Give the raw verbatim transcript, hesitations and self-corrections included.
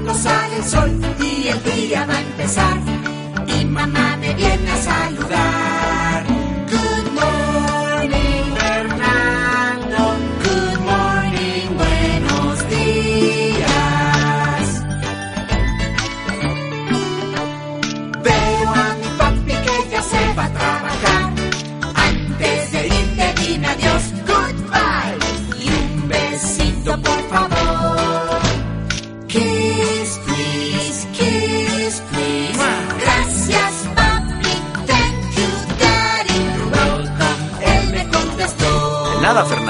cuando sale el sol y el día va a empezar. Y mamá me viene a saludar. Good morning, Fernando. Good morning, buenos días. Veo a mi papi que ya se va a trabajar. Antes de irte dime adiós, goodbye. Y un besito por favor. Kiss, please, kiss, please. Gracias, papi, thank you, daddy. You're welcome, él me contestó. Nada, Fernando.